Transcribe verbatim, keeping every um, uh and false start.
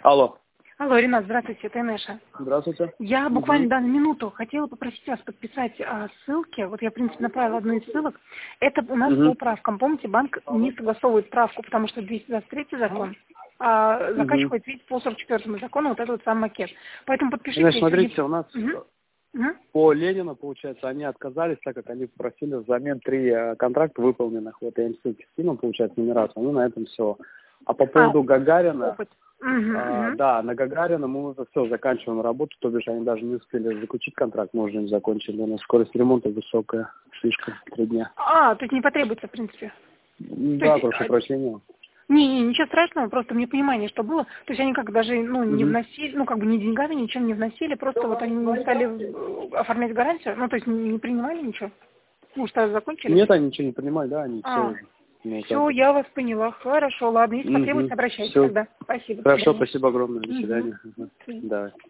Алло. Алло, Ренат, здравствуйте, это Инеша. Здравствуйте. Я буквально Угу. данную минуту хотела попросить вас подписать а, ссылки. Вот я, в принципе, направила одну из ссылок. Это у нас Угу. по правкам. Помните, банк не согласовывает справку, потому что двести двадцать третий закон, а заказчик Угу. хочет видеть по сорок четвёртому закону вот этот вот сам макет. Поэтому подпишите. Значит, если смотрите, не- у нас Мгм. Мгм. по Ленину, получается, они отказались, так как они попросили взамен три э, контракта выполненных. Вот я им ссылки скинул, получается, нумерацию. Ну, на этом все. А по А, поводу Гагарина, опыт. Мгм, а, мгм. да, на Гагарина мы уже все, заканчиваем работу, то бишь они даже не успели заключить контракт, мы уже им закончили. У нас скорость ремонта высокая, слишком, три дня. А, то есть не потребуется, в принципе. То Да, есть, прошу а, прощения. не, не, ничего страшного, просто мне понимание, что было. То есть они как даже, ну, не Угу. вносили, ну, как бы ни деньгами, ничем не вносили, просто вот они не стали э, оформлять гарантию, ну, то есть не не принимали ничего. Ну, что закончили. Нет, они ничего не принимали, да, они все А, уже. Ну, так все, вот. я вас поняла. Хорошо, ладно, если Угу. потребуется, обращайтесь Все. тогда. Спасибо, до Хорошо, свидания. спасибо огромное. До Мгм. свидания. До Мгм. свидания. Да.